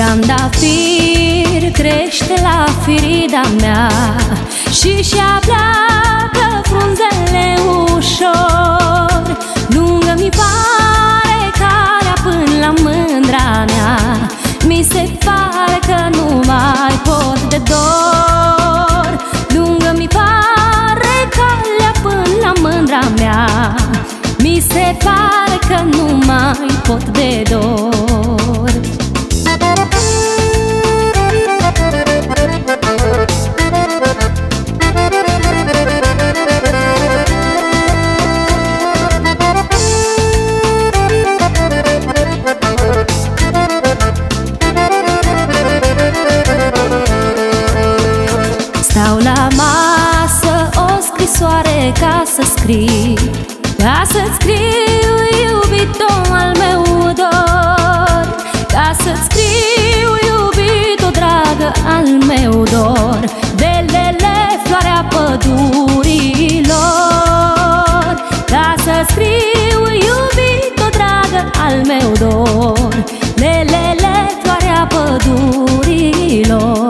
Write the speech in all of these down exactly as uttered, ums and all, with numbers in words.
trandafir crește la firida mea și-și apleacă frunzele ușor. Lungă-mi pare calea până la mândra mea, mi se pare că nu mai pot de dor. Lungă-mi pare calea până la mândra mea, mi se pare că nu mai pot de dor. Stau la masă o scrisoare ca să scriu, ca să-ți scriu, iubito al meu dor, ca să-ți scriu, iubito dragă al meu dor. De lele floarea pădurilor, ca să-ți scriu, iubito dragă al meu dor. De lele floarea pădurilor.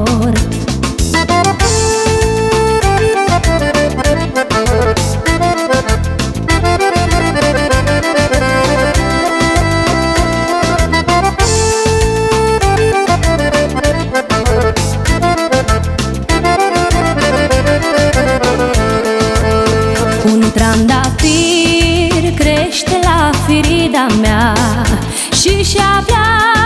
Un trandafir crește la firida mea și-și apleacă